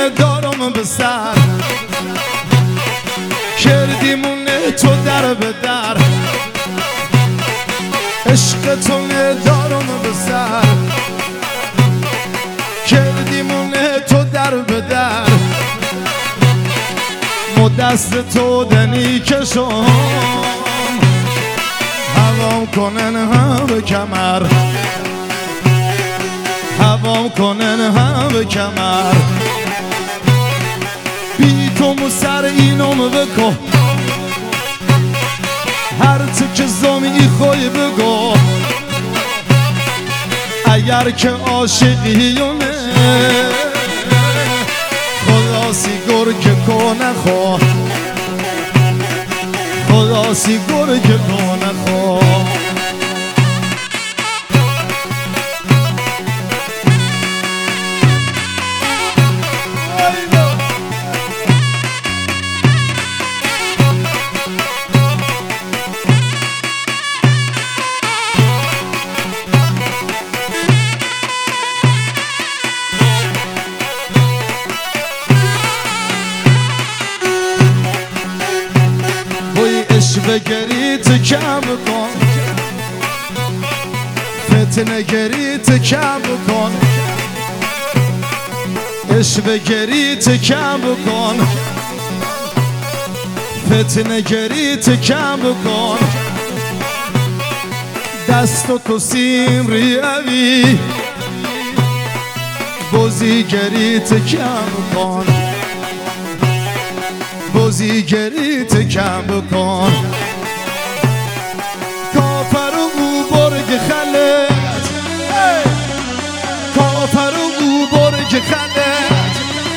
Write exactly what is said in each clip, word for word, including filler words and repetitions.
دارم به سر کردیمونه تو در به در عشق تو دارم به سر کردیمونه تو در به در ما دست تو دنی کشم هوام کنن هم به کمر هوام کنن هم به کمر بی تو سر اینم بکن هر تو که زمی خوی بگو اگر که عاشقیونه خلاصی گرگ کنه خو خلاصی گرگ کنه خو بگری تو کم کن فتنه گری تو کم کن عشق بگری تو کم کن فتنه گری تو کم کن دست و تو سیم ریوی بازیگری تو کم کن بازیگری تو کم بکن کافر و او برگ خلت کافر و او برگ خلت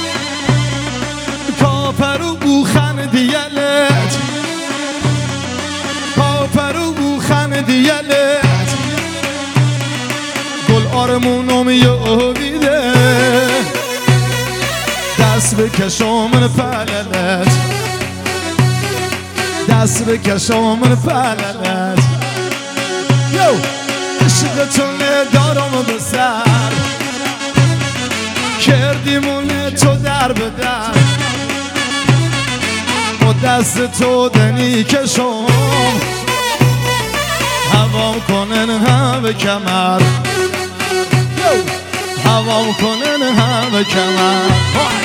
کافر و او خندیلت کافر و او خندیلت گل آرمونم یابیده دست بکشم من پللت دست بکشم من پللت یو عشقتون دارم به سر کردیمونه تو در به در با دست تو دنی کشم هوام کنن هم به کمر هوام کنن هم به کمر